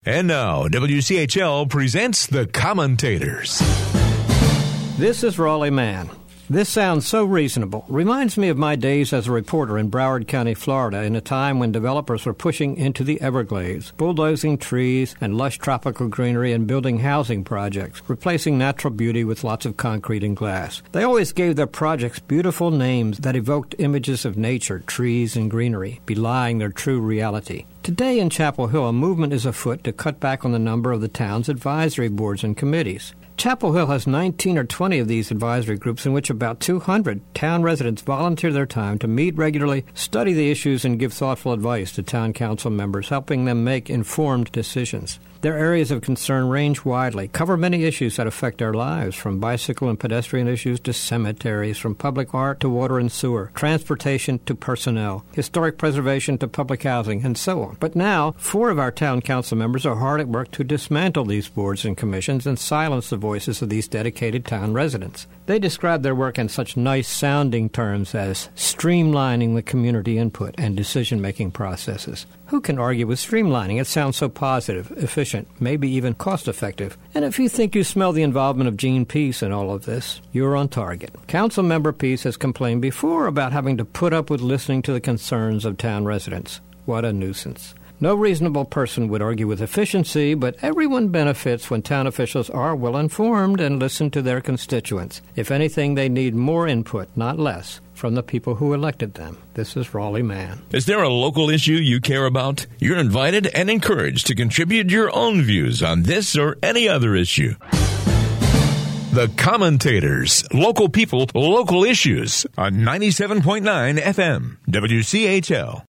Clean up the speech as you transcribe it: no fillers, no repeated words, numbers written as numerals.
And now, WCHL presents The Commentators. This is Raleigh Mann. This sounds so reasonable. Reminds me of my days as a reporter in Broward County, Florida, in a time when developers were pushing into the Everglades, bulldozing trees and lush tropical greenery and building housing projects, replacing natural beauty with lots of concrete and glass. They always gave their projects beautiful names that evoked images of nature, trees, and greenery, belying their true reality. Today in Chapel Hill, a movement is afoot to cut back on the number of the town's advisory boards and committees. Chapel Hill has 19 or 20 of these advisory groups in which about 200 town residents volunteer their time to meet regularly, study the issues, and give thoughtful advice to town council members, helping them make informed decisions. Their areas of concern range widely, cover many issues that affect our lives, from bicycle and pedestrian issues to cemeteries, from public art to water and sewer, transportation to personnel, historic preservation to public housing, and so on. But now, 4 of our town council members are hard at work to dismantle these boards and commissions and silence the voices of these dedicated town residents. They describe their work in such nice-sounding terms as streamlining the community input and decision-making processes. Who can argue with streamlining? It sounds so positive, efficient, maybe even cost-effective. And if you think you smell the involvement of Gene Peace in all of this, you're on target. Councilmember Peace has complained before about having to put up with listening to the concerns of town residents. What a nuisance. No reasonable person would argue with efficiency, but everyone benefits when town officials are well-informed and listen to their constituents. If anything, they need more input, not less, from the people who elected them. This is Raleigh Mann. Is there a local issue you care about? You're invited and encouraged to contribute your own views on this or any other issue. The Commentators. Local people, local issues on 97.9 FM, WCHL.